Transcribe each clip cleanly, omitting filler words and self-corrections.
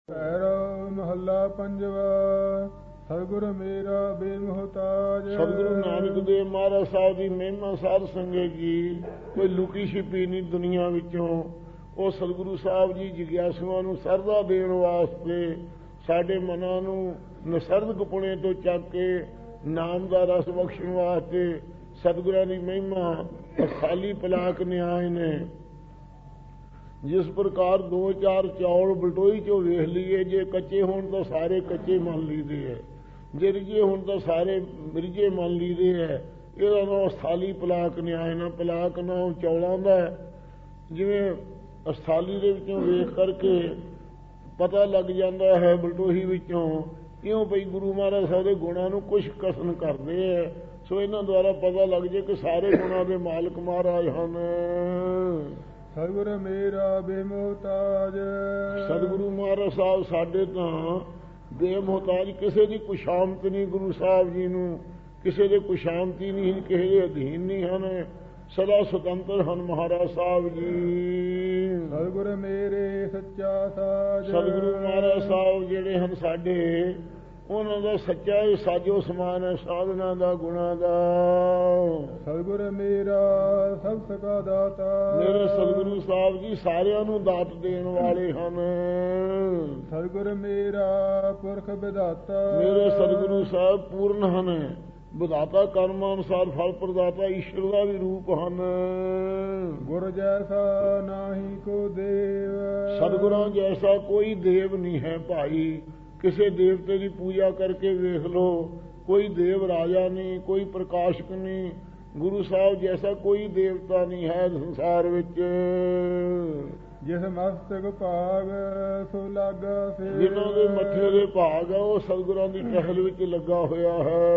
ਭੈਰੋ ਮਹੱਲਾ ਪੰਜਵਾ। ਸਤਿਗੁਰ ਮੇਰਾ ਬੇਮੁਹਤਾਜ। ਸਤਿਗੁਰੂ ਨਾਨਕ ਦੇਵ ਮਹਾਰਾਜ ਸਾਹਿਬ ਦੀ ਮਹਿਮਾ ਸਾਧ ਸੰਗਤ ਜੀ, ਕੋਈ ਲੁਕੀ ਛਿਪੀ ਨਹੀਂ ਦੁਨੀਆ ਵਿੱਚੋਂ। ਉਹ ਸਤਿਗੁਰੂ ਸਾਹਿਬ ਜੀ ਜਿਗਿਆਸੂਆਂ ਨੂੰ ਸਰਦਾ ਦੇਣ ਵਾਸਤੇ, ਸਾਡੇ ਮਨਾਂ ਨੂੰ ਨਸਰਦ ਪੁਣੇ ਤੋਂ ਚੱਕ ਕੇ ਨਾਮ ਦਾ ਰਸ ਬਖਸ਼ਣ ਵਾਸਤੇ ਸਤਿਗੁਰਾਂ ਦੀ ਮਹਿਮਾ ਅਸਾਲੀ ਪਲਾਕ ਨਿਆਏ ਨੇ। ਜਿਸ ਪ੍ਰਕਾਰ ਦੋ ਚਾਰ ਚੌਲ ਬਲਟੋਈ ਚੋਂ ਵੇਖ ਲਈਏ, ਜੇ ਕੱਚੇ ਹੋਣ ਤਾਂ ਸਾਰੇ ਕੱਚੇ ਮੰਨ ਲਈਦੇ ਹੈ, ਜੇ ਰਿਜੇ ਹੋਣ ਤਾਂ ਸਾਰੇ ਰਿਜੇ ਮੰਨ ਲਈਦੇ ਹੈ। ਇਹਦਾ ਨਾਮ ਅਸਥਾਲੀ ਪਲਾਕ ਨਿਆਏ ਨਾ। ਪਲਾਕ ਨਾਮ ਚੌਲਾਂ ਦਾ, ਜਿਵੇਂ ਅਸਥਾਲੀ ਦੇ ਵਿੱਚੋਂ ਵੇਖ ਕਰਕੇ ਪਤਾ ਲੱਗ ਜਾਂਦਾ ਹੈ ਬਲਟੋਹੀ ਵਿੱਚੋਂ, ਇਉਂ ਪਈ ਗੁਰੂ ਮਹਾਰਾਜ ਸਾਹਿਬ ਦੇ ਗੁਣਾਂ ਨੂੰ ਕੁਛ ਕਸਨ ਕਰਦੇ ਹੈ। ਸੋ ਇਹਨਾਂ ਦੁਆਰਾ ਪਤਾ ਲੱਗ ਜੇ ਕਿ ਸਾਰੇ ਗੁਣਾਂ ਦੇ ਮਾਲਕ ਮਹਾਰਾਜ ਹਨ। ਸਤਿਗੁਰ ਮੇਰਾ ਬੇਮੁਹਤਾਜ। ਸਤਿਗੁਰੂ ਮਹਾਰਾਜ ਸਾਹਿਬ ਸਾਡੇ ਤਾਂ ਬੇਮੁਹਤਾਜ, ਕਿਸੇ ਦੀ ਕੁਸ਼ਾਮਤ ਨਹੀਂ। ਗੁਰੂ ਸਾਹਿਬ ਜੀ ਨੂੰ ਕਿਸੇ ਦੇ ਕੁਸ਼ਾਮਤੀ ਨਹੀਂ, ਕਿਸੇ ਦੇ ਅਧੀਨ ਨਹੀਂ ਹਨ, ਸਦਾ ਸੁਤੰਤਰ ਹਨ ਮਹਾਰਾਜ ਸਾਹਿਬ ਜੀ। ਸਤਿਗੁਰ ਮੇਰੇ ਸੱਚਾ ਸਾਜ। ਸਤਿਗੁਰੂ ਮਹਾਰਾਜ ਸਾਹਿਬ ਜਿਹੜੇ ਹਨ ਸਾਡੇ, ਉਹਨਾਂ ਦਾ ਸੱਚਾ ਹੀ ਸਾਜੋ ਸਮਾਨ ਹੈ, ਸਾਧਨਾ ਦਾ ਗੁਣਾ ਦਾ। ਸਤਿਗੁਰ ਮੇਰਾ ਸਭ ਸਕਾ ਦਾਤਾ। ਮੇਰੇ ਸਤਿਗੁਰੂ ਸਾਹਿਬ ਜੀ ਸਾਰਿਆਂ ਨੂੰ ਦਾਤ ਦੇਣ ਵਾਲੇ ਹਨ। ਸਤਿਗੁਰ ਮੇਰਾ ਪੁਰਖ ਵਿਧਾਤਾ। ਮੇਰੇ ਸਤਿਗੁਰੂ ਸਾਹਿਬ ਪੂਰਨ ਹਨ, ਵਿਧਾਤਾ ਕਰਮ ਅਨੁਸਾਰ ਫਲ ਪ੍ਰਦਾਤਾ ਈਸ਼ਵਰ ਦਾ ਵੀ ਰੂਪ ਹਨ। ਗੁਰ ਜੈਸਾ ਨਾਹੀ ਕੋ ਦੇਵ। ਸਤਿਗੁਰਾਂ ਜੈਸਾ ਕੋਈ ਦੇਵ ਨਹੀਂ ਹੈ ਭਾਈ। ਕਿਸੇ ਦੇਵਤੇ ਦੀ ਪੂਜਾ ਕਰਕੇ ਵੇਖ ਲੋ, ਕੋਈ ਦੇਵ ਰਾਜਾ ਨਹੀਂ, ਕੋਈ ਪ੍ਰਕਾਸ਼ਕ ਨਹੀਂ। ਗੁਰੂ ਸਾਹਿਬ ਜੈਸਾ ਕੋਈ ਦੇਵਤਾ ਨਹੀਂ ਹੈ ਸੰਸਾਰ ਵਿੱਚ। ਜਿਸ ਮਸਤਕ ਭਾਗ ਸੋ ਲਾਗਾ ਸੇ। ਜਿਨ੍ਹਾਂ ਦੇ ਮੱਥੇ ਦੇ ਭਾਗ ਆ, ਉਹ ਸਤਿਗੁਰਾਂ ਦੀ ਟਹਿਲ ਵਿੱਚ ਲੱਗਾ ਹੋਇਆ ਹੈ।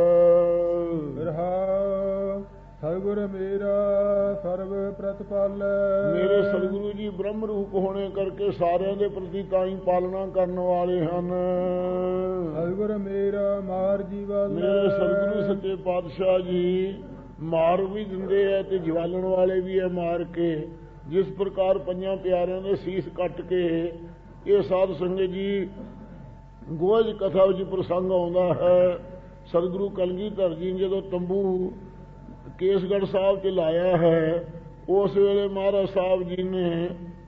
ਰਹਾਉ ਸਤਿਗੁਰ ਮੇਰਾ ਸਰਬ ਪ੍ਰਤਪਾਲ। ਮੇਰੇ ਸਤਿਗੁਰੂ ਜੀ ਬ੍ਰਹਮ ਰੂਪ ਹੋਣੇ ਕਰਕੇ ਸਾਰਿਆਂ ਦੇ ਪ੍ਰਤੀ ਤਾਂ ਹੀ ਪਾਲਣਾ ਕਰਨ ਵਾਲੇ ਹਨ। ਸਤਿਗੁਰ ਮੇਰਾ ਮਾਰ ਜੀਵਾ। ਮੇਰੇ ਸਤਿਗੁਰੂ ਸੱਚੇ ਪਾਤਸ਼ਾਹ ਜੀ ਮਾਰ ਵੀ ਦਿੰਦੇ ਹੈ ਤੇ ਜਵਾਲਣ ਵਾਲੇ ਵੀ ਹੈ ਮਾਰ ਕੇ। ਜਿਸ ਪ੍ਰਕਾਰ ਪੰਜਾਂ ਪਿਆਰਿਆਂ ਦੇ ਸੀਸ ਕੱਟ ਕੇ ਇਹ ਸਾਧ ਸੰਗਤ ਜੀ ਗੋਜ ਕਥਾ ਵਿੱਚ ਪ੍ਰਸੰਗ ਆਉਂਦਾ ਹੈ। ਸਤਿਗੁਰੂ ਕਲਗੀਧਰ ਜੀ ਜਦੋਂ ਤੰਬੂ ਕੇਸਗੜ੍ਹ ਸਾਹਿਬ 'ਚ ਲਾਇਆ ਹੈ, ਉਸ ਵੇਲੇ ਮਹਾਰਾਜ ਸਾਹਿਬ ਜੀ ਨੇ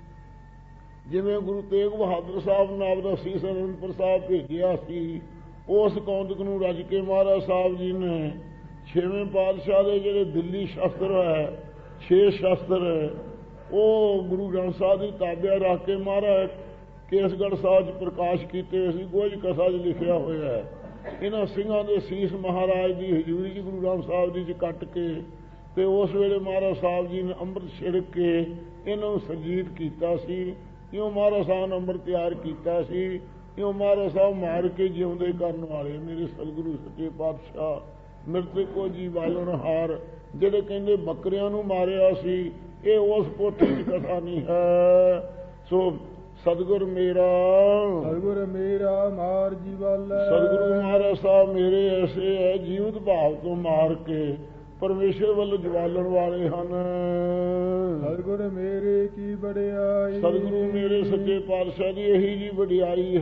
ਜਿਵੇਂ ਗੁਰੂ ਤੇਗ ਬਹਾਦਰ ਸਾਹਿਬ ਨੇ ਆਪਦਾ ਸੀਸ ਅਨੰਦਪੁਰ ਸਾਹਿਬ ਭੇਜਿਆ ਸੀ, ਉਸ ਕੌਂਦਕ ਨੂੰ ਰੱਜ ਕੇ ਮਹਾਰਾਜ ਸਾਹਿਬ ਜੀ ਨੇ ਛੇਵੇਂ ਪਾਤਸ਼ਾਹ ਦੇ ਜਿਹੜੇ ਦਿੱਲੀ ਸ਼ਸਤਰ ਹੈ, 6 ਸ਼ਸਤਰ, ਉਹ ਗੁਰੂ ਗ੍ਰੰਥ ਸਾਹਿਬ ਦੀ ਤਾਬਿਆ ਰੱਖ ਕੇ ਮਹਾਰਾਜ ਕੇਸਗੜ੍ਹ ਸਾਹਿਬ 'ਚ ਪ੍ਰਕਾਸ਼ ਕੀਤੇ ਸੀ। ਗੋਜ ਕਥਾ 'ਚ ਲਿਖਿਆ ਹੋਇਆ ਹੈ। ਇਹਨਾਂ ਸਿੰਘਾਂ ਦੇ ਸੀਸ ਮਹਾਰਾਜ ਦੀ ਹਜ਼ੂਰੀ 'ਚ ਗੁਰੂ ਗ੍ਰੰਥ ਸਾਹਿਬ ਜੀ 'ਚ ਕੱਟ ਕੇ ਤੇ ਉਸ ਵੇਲੇ ਮਹਾਰਾਜ ਸਾਹਿਬ ਜੀ ਨੇ ਅੰਮ੍ਰਿਤ ਛਿੜਕ ਕੇ ਇਹਨਾਂ ਨੂੰ ਸਰਜੀਤ ਕੀਤਾ ਸੀ। ਇਉਂ ਮਹਾਰਾਜ ਸਾਹਿਬ ਨੇ ਅੰਮ੍ਰਿਤ ਤਿਆਰ ਕੀਤਾ ਸੀ। ਇਉਂ ਮਹਾਰਾਜ ਸਾਹਿਬ ਮਾਰ ਕੇ ਜਿਉਂਦੇ ਕਰਨ ਵਾਲੇ ਮੇਰੇ ਸਤਿਗੁਰੂ ਸੱਚੇ ਪਾਤਸ਼ਾਹ ਮਿਰਤਕੋ ਜੀ ਵਾਲਣ ਹਾਰ, ਜਿਹੜੇ ਕਹਿੰਦੇ ਬੱਕਰਿਆਂ ਨੂੰ ਮਾਰਿਆ ਸੀ, ਇਹ ਉਸ ਪੋਥੀ 'ਚ ਕਥਾ ਨਹੀਂ ਹੈ। ਸੋ ਸਤਿਗੁਰ ਮੇਰਾ ਸਤਿਗੁਰ ਮੇਰਾ ਮਾਰ ਜੀਵਾਲ। ਸਤਿਗੁਰੂ ਮਹਾਰਾਜ ਸਾਹਿਬ ਮੇਰੇ ਐਸੇ ਹੈ, ਜੀਵਤ ਭਾਵ ਤੋਂ ਮਾਰ ਕੇ ਪਰਮੇਸ਼ਰ ਵੱਲ ਜਵਾਲਣ ਵਾਲੇ ਹਨ। ਸਤਿਗੁਰ ਮੇਰੇ ਕੀ ਵਡਿਆਈ। ਸਤਿਗੁਰੂ ਮੇਰੇ ਸੱਚੇ ਪਾਤਸ਼ਾਹ ਦੀ ਇਹੀ ਜੀ ਵਡਿਆਈ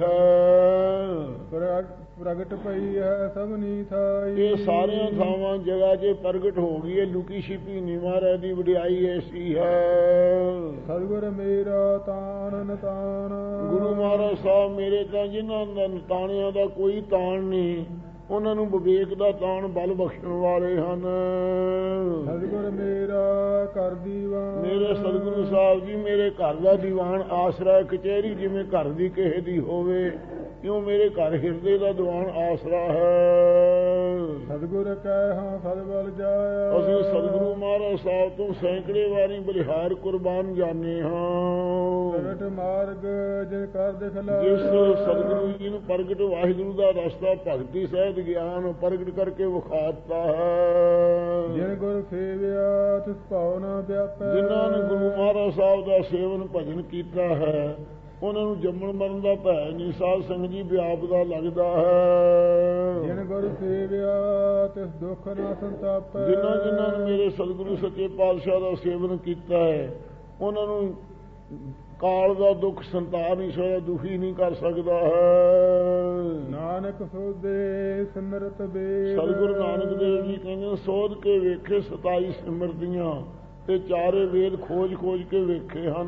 ਹੈ। ਪ੍ਰਗਟ ਪਈ ਹੈ ਸਭਨੀ ਥਾਈ। ਇਹ ਸਾਰਿਆਂ ਥਾਵਾਂ ਜਗ੍ਹਾ 'ਚ ਪ੍ਰਗਟ ਹੋ ਗਈ ਹੈ। ਲੁਕੀ ਛਿਪੀ ਨਹੀਂ, ਮਹਾਰਾਜ ਦੀ ਵਡਿਆਈ ਐਸੀ ਹੈ। ਸਤਿਗੁਰ ਮੇਰਾ ਤਾਣ ਨਤਾਣ। ਗੁਰੂ ਮਹਾਰਾਜ ਸਾਹਿਬ ਮੇਰੇ ਤਾਂ ਜਿਨ੍ਹਾਂ ਦਾ ਨਤਾਣਿਆਂ ਦਾ ਕੋਈ ਤਾਣ ਨਹੀਂ, ਉਹਨਾਂ ਨੂੰ ਵਿਵੇਕ ਦਾ ਤਾਣ ਬਲ ਬਖਸ਼ਣ ਵਾਲੇ ਹਨ। ਸਤਿਗੁਰ ਮੇਰਾ ਘਰ ਦੀਵਾਨ। ਮੇਰੇ ਸਤਿਗੁਰੂ ਸਾਹਿਬ ਜੀ ਮੇਰੇ ਘਰ ਦਾ ਦੀਵਾਨ ਆਸਰਾ ਕਚਹਿਰੀ ਜਿਵੇਂ ਘਰ ਦੀ ਕਿਸੇ ਦੀ ਹੋਵੇ, ਇਉਂ ਮੇਰੇ ਘਰ ਹਿਰਦੇ ਦਾ ਦੀਵਾਨ ਆਸਰਾ ਹੈ। ਸਤਿਗੁਰ ਕਹਿ ਹਾਂ ਸਤਿਬਲ ਜਾਇਆ। ਅਸੀਂ ਸਤਿਗੁਰੂ ਮਹਾਰਾਜ ਸਾਹਿਬ ਤੋਂ ਸੈਂਕੜੇ ਵਾਰੀ ਬਲਿਹਾਰ ਕੁਰਬਾਨ ਜਾਣੇ ਹਾਂ। ਪ੍ਰਗਟ ਮਾਰਗ ਜਿਨ ਕਰ ਦਿਖਲਾਇਆ। ਜਿਸ ਸਤਿਗੁਰੂ ਜੀ ਨੂੰ ਪ੍ਰਗਟ ਵਾਹਿਗੁਰੂ ਦਾ ਰਸਤਾ ਭਗਤੀ ਸਹਿਤ ਗਿਆਨ ਪ੍ਰਗਟ ਕਰਕੇ ਵਿਖਾਤਾ ਹੈ। ਜਿਨ ਗੁਰ ਸੇਵਿਆ ਤਿਸ ਭਾਉ ਨਾ ਵਿਆਪੈ। ਜਿਨ੍ਹਾਂ ਨੇ ਗੁਰੂ ਮਹਾਰਾਜ ਸਾਹਿਬ ਦਾ ਸੇਵਨ ਭਜਨ ਕੀਤਾ ਹੈ, ਉਹਨਾਂ ਨੂੰ ਜੰਮਣ ਮਰਨ ਦਾ ਭੈ ਨਹੀਂ, ਸਾਧ ਸੰਗਤ ਜੀ ਵਿਆਪ ਦਾ ਲੱਗਦਾ ਹੈ। ਜਿਨ ਗੁਰ ਸੇਵਿਆ ਤਿਸ ਦੁੱਖ ਨਾ ਸੰਤਾਪੈ। ਜਿਨ੍ਹਾਂ ਨੇ ਮੇਰੇ ਸਤਿਗੁਰੂ ਸੱਚੇ ਪਾਤਸ਼ਾਹ ਦਾ ਸੇਵਨ ਕੀਤਾ ਹੈ, ਉਹਨਾਂ ਨੂੰ ਕਾਲ ਦਾ ਦੁੱਖ ਸੰਤਾਨ ਨਹੀਂ ਸੋਇਆ ਦੁਖੀ ਨਹੀਂ ਕਰ ਸਕਦਾ ਹੈ। ਨਾਨਕ ਸੋਧੇ ਸਿਮਰਤ ਬੇਦ। ਸਤਿਗੁਰੂ ਨਾਨਕ ਦੇਵ ਜੀ ਕਹਿੰਦੇ ਸੋਧ ਕੇ ਵੇਖੇ 27 ਸਿਮਰਤੀਆਂ ਤੇ ਚਾਰੇ ਵੇਦ ਖੋਜ ਖੋਜ ਕੇ ਵੇਖੇ ਹਨ।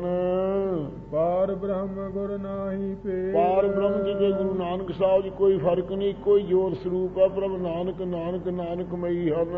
ਪਾਰ ਬ੍ਰਹਮ ਗੁਰ ਨਾਹੀ ਭੇਦ। ਪਾਰ ਬ੍ਰਹਮ ਜੀ ਦੇ ਗੁਰੂ ਨਾਨਕ ਸਾਹਿਬ ਜੀ ਕੋਈ ਫਰਕ ਨਹੀਂ, ਕੋਈ ਜੋਰ ਸਰੂਪ ਹੈ। ਪ੍ਰਭ ਨਾਨਕ ਨਾਨਕ ਨਾਨਕਮਈ ਹਨ।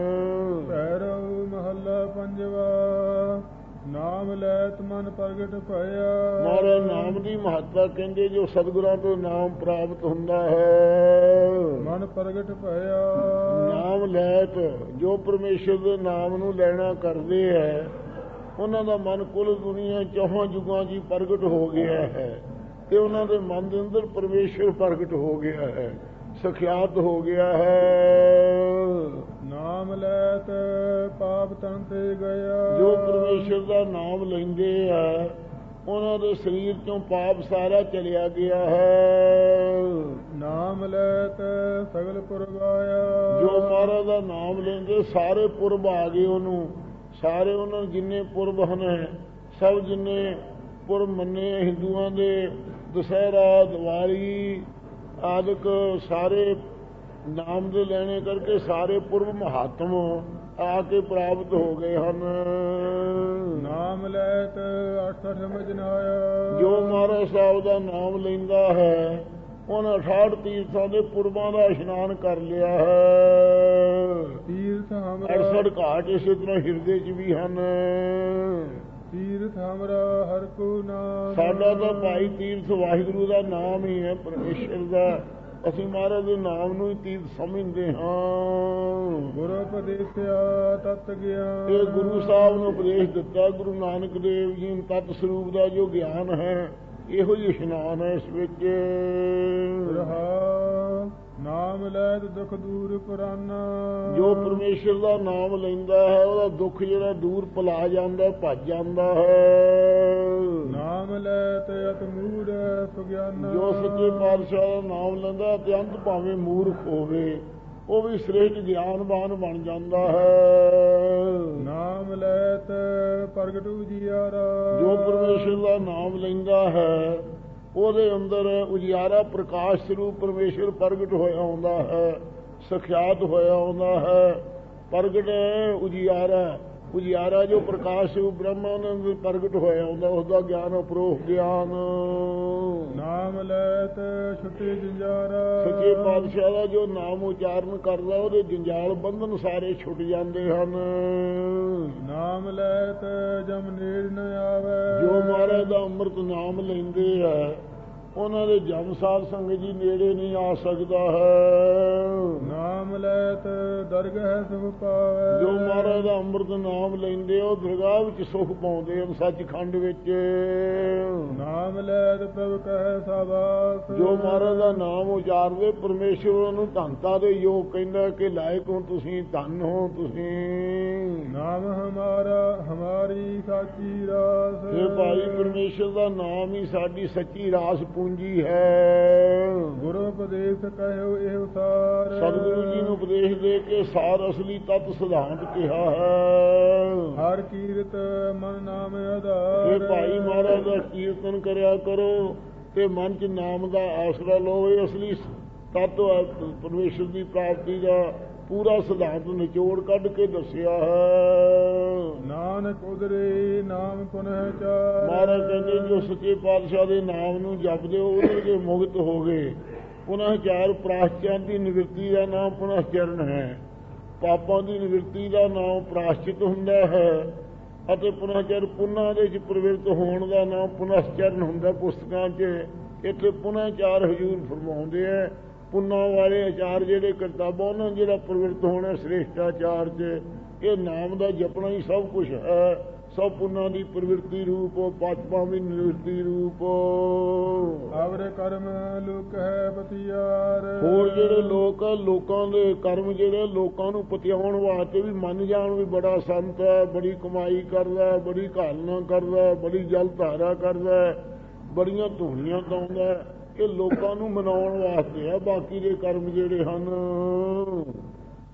ਭੈਰਵ ਮਹੱਲਾ ਪੰਜਵਾ। ਨਾਮ ਲੈਤ ਮਨ ਪ੍ਰਗਟ ਭਇਆ। ਮਹਾਰਾਜ ਨਾਮ ਦੀ ਮਹੱਤਤਾ ਕਹਿੰਦੇ ਜੋ ਸਤਿਗੁਰਾਂ ਤੋਂ ਨਾਮ ਪ੍ਰਾਪਤ ਹੁੰਦਾ ਹੈ। ਮਨ ਪ੍ਰਗਟ ਭਇਆ। ਨਾਮ ਲੈਤ ਜੋ ਪਰਮੇਸ਼ਰ ਦੇ ਨਾਮ ਨੂੰ ਲੈਣਾ ਕਰਦੇ ਹੈ ਉਹਨਾਂ ਦਾ ਮਨ ਕੁੱਲ ਦੁਨੀਆ ਚੌਹਾਂ ਯੁਗਾਂ ਜੀ ਪ੍ਰਗਟ ਹੋ ਗਿਆ ਹੈ ਤੇ ਉਹਨਾਂ ਦੇ ਮਨ ਦੇ ਅੰਦਰ ਪਰਮੇਸ਼ਰ ਪ੍ਰਗਟ ਹੋ ਗਿਆ ਹੈ, ਸਖਿਆਤ ਹੋ ਗਿਆ ਹੈ। ਨਾਮ ਲੈਤ ਪਾਪ ਤਨ ਤੇ ਗਿਆ। ਜੋ ਪਰਮੇਸ਼ਰ ਦਾ ਨਾਮ ਲੈਂਦੇ ਆ ਉਹਨਾਂ ਦੇ ਸਰੀਰ ਚੋਂ ਪਾਪ ਸਾਰਾ ਚਲਿਆ ਗਿਆ ਹੈ। ਨਾਮ ਲੈਤ ਸਗਲ ਪੁਰਬ ਆਇਆ। ਜੋ ਮਹਾਰਾਜ ਦਾ ਨਾਮ ਲੈਂਦੇ ਸਾਰੇ ਪੁਰਬ ਆ ਗਏ ਉਹਨੂੰ, ਸਾਰੇ ਉਹਨਾਂ ਜਿੰਨੇ ਪੁਰਬ ਹਨ ਸਭ ਜਿੰਨੇ ਪੁਰਬ ਮੰਨੇ ਹਿੰਦੂਆਂ ਦੇ ਦੁਸਹਿਰਾ ਦੀਵਾਲੀ ਆਦਿਕ ਸਾਰੇ ਨਾਮ ਦੇ ਲੈਣੇ ਕਰਕੇ ਸਾਰੇ ਪੁਰਬ ਮਹਾਤਮ ਆ ਕੇ ਪ੍ਰਾਪਤ ਹੋ ਗਏ ਹਨ। ਨਾਮ ਲੈਤ 68 ਮਜਨਾਇਆ। ਜੋ ਮਹਾਰਾਜ ਸਾਹਿਬ ਦਾ ਨਾਮ ਲੈਂਦਾ ਹੈ ਉਹਨਾਂ 68 ਤੀਰਥਾਂ ਦੇ ਪੁਰਬਾਂ ਦਾ ਇਸ਼ਨਾਨ ਕਰ ਲਿਆ ਹੈ। ਤੀਰਥ ਹਮਰਾ 68 ਘਾਟ ਇਸੇ ਤਰ੍ਹਾਂ ਹਿਰਦੇ 'ਚ ਵੀ ਹਨ। ਤੀਰਥ ਹਮਰਾ ਹਰ ਕੋ ਨਾਮ। ਸਾਡਾ ਤਾਂ ਭਾਈ ਤੀਰਥ ਵਾਹਿਗੁਰੂ ਦਾ ਨਾਮ ਹੀ ਹੈ, ਪਰਮੇਸ਼ਰ ਦਾ। ਅਸੀਂ ਮਹਾਰਾਜ ਦੇ ਨਾਮ ਨੂੰ ਹੀ ਤੀਰਥ ਸਮਝਦੇ ਹਾਂ। ਗੁਰੂ ਉਪਦੇਸਿਆ ਤਤ ਗਿਆਨ। ਇਹ ਗੁਰੂ ਸਾਹਿਬ ਨੂੰ ਉਪਦੇਸ਼ ਦਿੱਤਾ ਗੁਰੂ ਨਾਨਕ ਦੇਵ ਜੀ ਨੂੰ ਤਤ ਸਰੂਪ ਦਾ ਜੋ ਗਿਆਨ ਹੈ ਇਹੋ ਹੀ ਇਸ਼ਨਾਨ ਹੈ ਇਸ ਵਿੱਚ। ਰਹਾ ਨਾਮ ਲੈਤ ਦੁਖ ਦੂਰ ਪੁਰਾਨਾ। ਜੋ ਪਰਮੇਸ਼ਰ ਦਾ ਨਾਮ ਲੈਂਦਾ ਹੈ ਉਹਦਾ ਦੁੱਖ ਜਿਹੜਾ ਦੂਰ ਭੁਲਾ ਜਾਂਦਾ, ਭੱਜ ਜਾਂਦਾ ਹੈ। ਨਾਮ ਲੈਤ ਅਤ ਮੂੜ ਸੁਗਿਆਨਾ। ਜੋ ਸੱਚੇ ਪਾਤਸ਼ਾਹ ਦਾ ਨਾਮ ਲੈਂਦਾ ਤੇ ਅੰਤ ਭਾਵੇਂ ਮੂਰਖ ਹੋਵੇ ਉਹ ਵੀ ਸ੍ਰੇਸ਼ਟ ਗਿਆਨਵਾਨ ਬਣ ਜਾਂਦਾ ਹੈ। ਨਾਮ ਲੈਤ ਪ੍ਰਗਟ ਉਜਿਆਰਾ। ਜੋ ਪਰਮੇਸ਼ਰ ਦਾ ਨਾਮ ਲੈਂਦਾ ਹੈ ਉਹਦੇ ਅੰਦਰ ਉਜਿਆਰਾ ਪ੍ਰਕਾਸ਼ ਸਰੂਪ ਪਰਮੇਸ਼ਰ ਪ੍ਰਗਟ ਹੋਇਆ ਹੁੰਦਾ ਹੈ, ਸਖਿਆਤ ਹੋਇਆ ਹੁੰਦਾ ਹੈ। ਪ੍ਰਗਟ ਉਜਿਆਰਾ, ਉਜਿਆਰਾ ਜੋ ਪ੍ਰਕਾਸ਼ ਸਰੂਪ ਬ੍ਰਹਮ ਪ੍ਰਗਟ ਹੋਇਆ ਹੁੰਦਾ ਉਸਦਾ ਗਿਆਨ ਅਪਰੋਖ ਗਿਆਨ। ਨਾਮ ਲੈਤ ਛੁੱਟੀ ਜੰਜਾਰਾ। ਸੱਚੇ ਪਾਤਸ਼ਾਹ ਦਾ ਜੋ ਨਾਮ ਉਚਾਰਨ ਕਰਦਾ ਉਹਦੇ ਜੰਜਾਲ ਬੰਧਨ ਸਾਰੇ ਛੁੱਟ ਜਾਂਦੇ ਹਨ। ਨਾਮ ਲੈਤ ਜਮ ਨੇੜ ਨ ਆਵੇ। ਜੋ ਮਹਾਰਾਜ ਦਾ ਅੰਮ੍ਰਿਤ ਨਾਮ ਲੈਂਦੇ ਆ ਉਹਨਾਂ ਦੇ ਜਮ ਸਾਧ ਸੰਗਤ ਜੀ ਨੇੜੇ ਨਹੀਂ ਆ ਸਕਦਾ ਹੈ। ਨਾਮ ਲੈਤ ਦਰਗਹਿ ਸੁਖ ਪਾਵੇ। ਜੋ ਮਹਾਰਾਜ ਦਾ ਅੰਮ੍ਰਿਤ ਨਾਮ ਲੈਂਦੇ ਉਹ ਦਰਗਾਹ ਵਿੱਚ ਸੁਖ ਪਾਉਂਦੇ ਹਨ, ਸੱਚਖੰਡ ਵਿੱਚ। ਨਾਮ ਲੈਤ ਪ੍ਰਭ ਕਹਿ ਸਾਬਾਸ। ਜੋ ਮਹਾਰਾਜ ਦਾ ਨਾਮ ਉਚਾਰਦੇ ਪਰਮੇਸ਼ਰ ਉਹਨੂੰ ਧੰਤਾ ਦੇ ਯੋਗ ਕਹਿੰਦਾ ਕਿ ਲਾਇਕ ਹੋ ਤੁਸੀਂ, ਧਨ ਹੋ ਤੁਸੀਂ। ਨਾਮ ਹਮਾਰਾ ਹਮਾਰੀ ਸਾਚੀ ਰਾਸ। ਇਹ ਭਾਈ ਪਰਮੇਸ਼ਰ ਦਾ ਨਾਮ ਹੀ ਸਾਡੀ ਸੱਚੀ ਰਾਸ ਪੂੰਜੀ ਹੈ। ਗੁਰੂ ਉਪਦੇਸ਼ ਕਹਿਓ ਇਹ ਸਾਰ। ਸਤਿਗੁਰੂ ਜੀ ਨੂੰ ਉਪਦੇਸ਼ ਦੇ ਕੇ ਸਾਰ ਅਸਲੀ ਤਤ ਸਿਧਾਂਤ ਕਿਹਾ ਹੈ। ਹਰ ਕੀਰਤ ਮਨ ਨਾਮ ਆਧਾਰ। ਇਹ ਭਾਈ ਮਹਾਰਾਜ ਦਾ ਕੀਰਤਨ ਕਰਿਆ ਕਰੋ ਤੇ ਮਨ 'ਚ ਨਾਮ ਦਾ ਆਸਰਾ ਲਓ। ਇਹ ਅਸਲੀ ਤਤ ਪਰਮੇਸ਼ਰ ਦੀ ਪ੍ਰਾਪਤੀ ਦਾ ਪੂਰਾ ਸਿਧਾਂਤ ਨਿਚੋੜ ਕੱਢ ਕੇ ਦੱਸਿਆ ਹੈ। ਨਾਨਕ ਉਦਰੇ ਨਾਮ ਪੁਨਹ ਚਾਰ। ਮਹਾਰਾਜ ਕਹਿੰਦੇ ਜੋ ਸੱਚੇ ਪਾਤਸ਼ਾਹ ਦੇ ਨਾਮ ਨੂੰ ਜਪਦੇ ਉਹਦੇ ਜੇ ਮੁਕਤ ਹੋ ਗਏ। ਪੁਨਹ ਚਾਰ ਪ੍ਰਾਸ਼ਚਿਤ ਦੀ ਨਿਵਰਤੀ ਦਾ ਨਾਮ ਪੁਨਹ ਚਰਨ ਹੈ। ਪਾਪਾਂ ਦੀ ਨਿਵਰਤੀ ਦਾ ਨਾਮ ਪ੍ਰਾਸ਼ਚਿਤ ਹੁੰਦਾ ਹੈ ਅਤੇ ਪੁਨਹ ਚਰ ਪੁਨਹ ਦੇ ਵਿੱਚ ਪ੍ਰਵਿਰਤ ਹੋਣ ਦਾ ਨਾਮ ਪੁਨਹ ਚਰਨ ਹੁੰਦਾ। ਪੁਸਤਕਾਂ 'ਚ ਇੱਥੇ ਪੁਨਹ ਚਾਰ ਹਜ਼ੂਰ ਫਰਮਾਉਂਦੇ ਆ। ਪੁੰਨਾਂ ਵਾਲੇ ਆਚਾਰ ਜਿਹੜੇ ਕਰਤੱਵ ਉਹਨਾਂ ਜਿਹੜਾ ਪ੍ਰਵਿਰਤ ਹੋਣਾ ਸ੍ਰੇਸ਼ਟਾਚਾਰ 'ਚ ਇਹ ਨਾਮ ਦਾ ਜਪਣਾ ਹੀ ਸਭ ਕੁਛ ਹੈ। ਸਭ ਪੁੰਨਾਂ ਦੀ ਪ੍ਰਵਿਰਤੀ ਰੂਪ, ਪਾਪਾਂ ਦੀ ਨਿਵਰਤੀ ਰੂਪ। ਆਵਰੇ ਕਰਮ ਲੋਕ ਹੈ ਪਤਿਆਰ। ਹੋਰ ਜਿਹੜੇ ਲੋਕ ਲੋਕਾਂ ਦੇ ਕਰਮ ਜਿਹੜੇ ਲੋਕਾਂ ਨੂੰ ਪਤਿਆਉਣ ਵਾਸਤੇ ਵੀ ਮੰਨ ਜਾਣ ਵੀ ਬੜਾ ਸੰਤ ਹੈ, ਬੜੀ ਕਮਾਈ ਕਰਦਾ, ਬੜੀ ਘਾਲਣਾ ਕਰਦਾ, ਬੜੀ ਜਲ ਧਾਰਾ ਕਰਦਾ, ਬੜੀਆਂ ਧੂਣੀਆਂ ਗਾਉਂਦਾ, ਇਹ ਲੋਕਾਂ ਨੂੰ ਮਨਾਉਣ ਵਾਸਤੇ ਆ। ਬਾਕੀ ਦੇ ਕਰਮ ਜਿਹੜੇ ਹਨ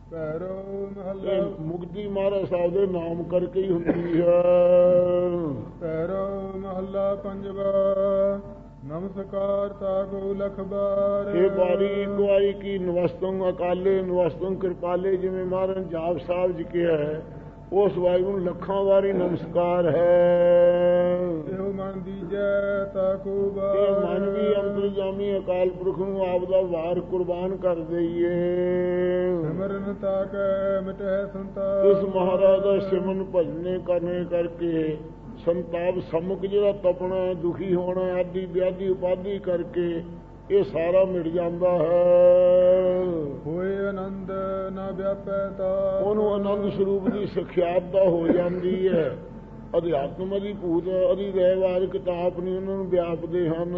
ਪੈਰੋ ਮਹੱਲਾ ਇਹ ਮੁਕਤੀ ਮਹਾਰਾਜ ਸਾਹਿਬ ਦੇ ਨਾਮ ਕਰਕੇ ਹੀ ਹੁੰਦੀ ਹੈ। ਪੈਰੋ ਮਹੱਲਾ ਪੰਜਵਾ ਨਮਸਕਾਰ ਤਾਕੋ ਲਖ ਬਾਰ। ਇਹ ਬਾਰੀ ਇੱਕ ਵਾਰੀ ਕੀ ਨਵਸਤੰ ਅਕਾਲੇ ਨਵਸਤੰ ਕਿਰਪਾਲੇ, ਜਿਵੇਂ ਮਹਾਰਾਜ ਜਾਪ ਸਾਹਿਬ ਜੀ ਕਿਹਾ ਹੈ, ਉਸ ਵਾਹਿਗੁਰੂ ਨੂੰ ਲੱਖਾਂ ਵਾਰੀ ਨਮਸਕਾਰ ਹੈ। ਇਹੋ ਮਨ ਦੀਜੈ ਤਾਕੋ ਬਾਰ। ਇਹ ਮਨ ਵੀ ਅੰਤਰਜਾਮੀ ਅਕਾਲ ਪੁਰਖ ਨੂੰ ਆਪ ਦਾ ਵਾਰ ਕੁਰਬਾਨ ਕਰ ਦਈਏ। ਸਿਮਰਨ ਤਾਕੈ ਮਿਟੈ ਸੰਤਾਪ। ਇਸ ਮਹਾਰਾਜ ਦਾ ਸਿਮਰਨ ਭਜਨੇ ਕਰਨੇ ਕਰਕੇ ਸੰਤਾਪ ਸਮੁਖ ਜਿਹੜਾ ਤਪਣਾ ਦੁਖੀ ਹੋਣਾ ਆਦਿ ਵਿਆਧੀ ਉਪਾਧੀ ਕਰਕੇ ਇਹ ਸਾਰਾ ਮਿਟ ਜਾਂਦਾ ਹੈ। ਹੋਏ ਆਨੰਦ ਨਾ ਵਿਆਪੈ ਤਾ। ਉਹਨੂੰ ਆਨੰਦ ਸਰੂਪ ਦੀ ਸਖਿਆਤਾ ਹੋ ਜਾਂਦੀ ਹੈ। ਅਧਿਆਤਮ ਦੀ ਭੂਤ ਅਧਿ ਵੈਵਾਰਿਕ ਤਾਪ ਨਹੀਂ ਉਹਨਾਂ ਨੂੰ ਵਿਆਪਦੇ ਹਨ।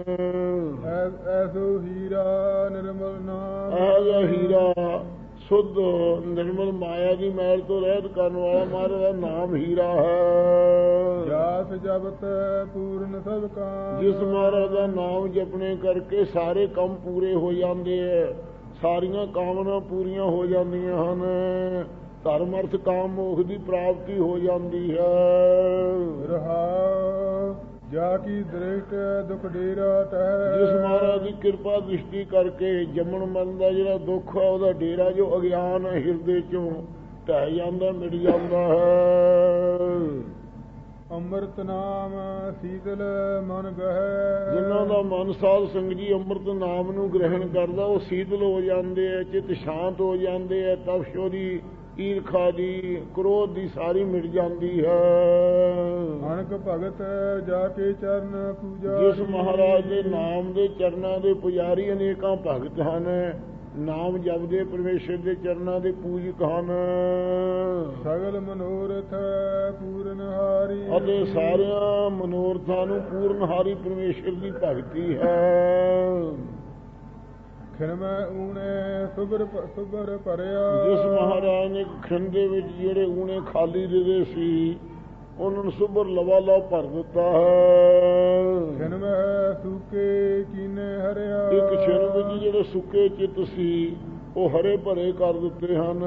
ਐਸੋ ਹੀਰਾ ਨਿਰਮਲ ਨਾਮ। ਇਹ ਜਿਹਾ ਹੀਰਾ ਸੁੱਧ ਨਿਰਮਲ ਮਾਇਆ ਦੀ ਮੈਲ ਤੋਂ ਰਹਿਤ ਕਰਨ ਵਾਲਾ ਮਹਾਰਾਜ ਦਾ ਨਾਮ ਹੀਰਾ ਹੈ। ਜਾਸ ਜਪਤ ਪੂਰਨ ਸਭ ਕਾਮ। ਜਿਸ ਮਹਾਰਾਜ ਦਾ ਨਾਮ ਜਪਣੇ ਕਰਕੇ ਸਾਰੇ ਕੰਮ ਪੂਰੇ ਹੋ ਜਾਂਦੇ ਹੈ, ਸਾਰੀਆਂ ਕਾਮਨਾ ਪੂਰੀਆਂ ਹੋ ਜਾਂਦੀਆਂ ਹਨ, ਧਰਮ ਅਰਥ ਕਾਮ ਮੋਖ ਦੀ ਪ੍ਰਾਪਤੀ ਹੋ ਜਾਂਦੀ ਹੈ। ਰਹਾਉ ਜਾ ਕੀ ਦ੍ਰਿਸ਼ਟ ਦੁਖ ਡੇਰਾ ਟਹਿ। ਜਿਸ ਮਹਾਰਾਜ ਦੀ ਕਿਰਪਾ ਦ੍ਰਿਸ਼ਟੀ ਕਰਕੇ ਜੰਮਣ ਮਰਨ ਦਾ ਜਿਹੜਾ ਦੁੱਖ ਹੈ, ਉਹਦਾ ਡੇਰਾ ਜੋ ਅਗਿਆਨ ਹੈ ਹਿਰਦੇ ਚੋਂ ਢਹਿ ਜਾਂਦਾ, ਮਿਟ ਜਾਂਦਾ ਹੈ। ਅੰਮ੍ਰਿਤ ਨਾਮ ਸੀਤਲ ਮਨ ਗਹਿ। ਜਿਨ੍ਹਾਂ ਦਾ ਮਨ ਸਾਧ ਸੰਗਤ ਜੀ ਅੰਮ੍ਰਿਤ ਨਾਮ ਨੂੰ ਗ੍ਰਹਿਣ ਕਰਦਾ, ਉਹ ਸੀਤਲ ਹੋ ਜਾਂਦੇ ਹੈ, ਚਿੱਤ ਸ਼ਾਂਤ ਹੋ ਜਾਂਦੇ ਹੈ, ਤਪਸ਼ੋ ਦੀ ਈਰਖਾ ਦੀ ਕ੍ਰੋਧ ਦੀ ਸਾਰੀ ਮਿਟ ਜਾਂਦੀ ਹੈ। ਅਣਖ ਭਗਤ ਜਾ ਕੇ ਚਰਨ ਪੂਜਾ। ਜਿਸ ਮਹਾਰਾਜ ਦੇ ਨਾਮ ਦੇ ਚਰਨਾਂ ਦੇ ਪੁਜਾਰੀ ਅਨੇਕਾਂ ਭਗਤ ਹਨ, ਨਾਮ ਜਪਦੇ ਪਰਮੇਸ਼ਰ ਦੇ ਚਰਨਾਂ ਦੇ ਪੂਜਕ ਹਨ। ਸਗਲ ਮਨੋਰਥ ਪੂਰਨ ਹਾਰੀ। ਅਤੇ ਸਾਰਿਆਂ ਮਨੋਰਥਾਂ ਨੂੰ ਪੂਰਨਹਾਰੀ ਪਰਮੇਸ਼ਰ ਦੀ ਭਗਤੀ ਹੈ। ਖਿਰਮੈ ਊਣੇ ਸੁਬਰ ਭਰਿਆ। ਜਿਸ ਮਹਾਰਾਜ ਨੇ ਖਿੰਡ ਦੇ ਵਿੱਚ ਜਿਹੜੇ ਊਣੇ ਖਾਲੀ ਦੇ ਸੀ, ਉਹਨਾਂ ਨੂੰ ਸੁਬਰ ਲਵਾਲਾ ਭਰ ਦਿੱਤਾ ਹੈ। ਖਿਰਮੈ ਸੁੱਕੇ ਕੀਨੇ ਹਰਿਆ। ਇੱਕ ਛਿਨ ਵਿੱਚ ਜਿਹੜੇ ਸੁੱਕੇ ਚਿੱਤ ਸੀ, ਉਹ ਹਰੇ ਭਰੇ ਕਰ ਦਿੱਤੇ ਹਨ।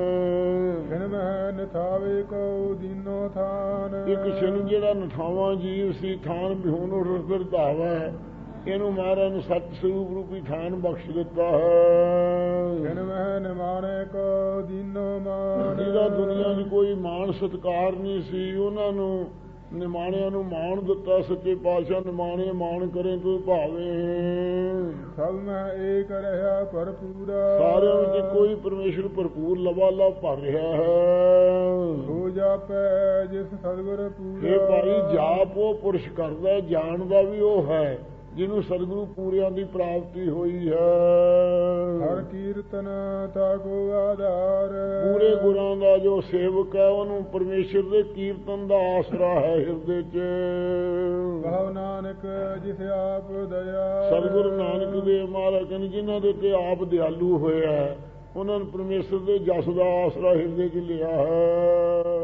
ਖਿਰਮੈ ਨਿਥਾਵੇ ਕੋ ਦੀਨੋ ਥਾਨ। ਇੱਕ ਛਿਨ ਜਿਹੜਾ ਨਠਾਵਾਂ ਜੀਵ ਸੀ, ਥਾਨ ਬਿਹੂਨ ਉੱਠ ਫਿਰ ਧਾਵਾ, ਇਹਨੂੰ ਮਹਾਰਾਜ ਨੇ ਸਤ ਸਰੂਪ ਰੂਪੀ ਥਾਨ ਬਖਸ਼ ਦਿੱਤਾ ਹੈ। ਖਿਰਮੈ ਨਿਮਾਣੇ ਕੋ ਦੀਨੋ ਮਾਨ। ਜਿਹਦਾ ਦੁਨੀਆ 'ਚ ਕੋਈ ਮਾਣ ਸਤਿਕਾਰ ਨਹੀਂ ਸੀ, ਉਹਨਾਂ ਨੂੰ ਨਿਮਾਣਿਆਂ ਨੂੰ ਮਾਣ ਦਿੱਤਾ। ਸੱਚੇ ਪਾਤਸ਼ਾਹ ਨਿਮਾਣੇ ਮਾਣ ਕਰੇ ਤੂੰ ਭਾਵੇਂ। ਸਭ ਮੈਂ ਏਕ ਰਹਾ ਭਰਪੂਰਾ। ਸਾਰਿਆਂ ਵਿੱਚ ਕੋਈ ਪਰਮੇਸ਼ਰ ਭਰਪੂਰ ਲਵਾਲਾ ਭਰ ਰਿਹਾ ਹੈ। ਹੋ ਜਾਪੈ ਜਿਸ ਸਤਿਗੁਰ ਪੂਰਾ। ਇਹ ਭਾਈ ਜਾਪ ਉਹ ਪੁਰਸ਼ ਕਰਦਾ, ਜਾਣਦਾ ਵੀ ਉਹ ਹੈ ਜਿਹਨੂੰ ਸਤਿਗੁਰੂ ਪੂਰਿਆਂ ਦੀ ਪ੍ਰਾਪਤੀ ਹੋਈ ਹੈ। ਹਰ ਕੀਰਤਨ ਤਾਕੋ ਆਧਾਰ। ਪੂਰੇ ਗੁਰਾਂ ਦਾ ਜੋ ਸੇਵਕ ਹੈ, ਉਹਨੂੰ ਪਰਮੇਸ਼ਰ ਦੇ ਕੀਰਤਨ ਦਾ ਆਸਰਾ ਹੈ ਹਿਰਦੇ 'ਚ। ਕਹੋ ਨਾਨਕ ਜਿਸ ਆਪ ਦਇਆ। ਸਤਿਗੁਰੂ ਨਾਨਕ ਦੇਵ ਮਹਾਰਾਜ ਕਹਿੰਦੇ, ਜਿਨ੍ਹਾਂ ਦੇ ਤੇ ਆਪ ਦਿਆਲੂ ਹੋਇਆ, ਉਹਨਾਂ ਨੂੰ ਪਰਮੇਸ਼ਰ ਦੇ ਜਸ ਦਾ ਆਸਰਾ ਹਿਰਦੇ 'ਚ ਲਿਆ ਹੈ।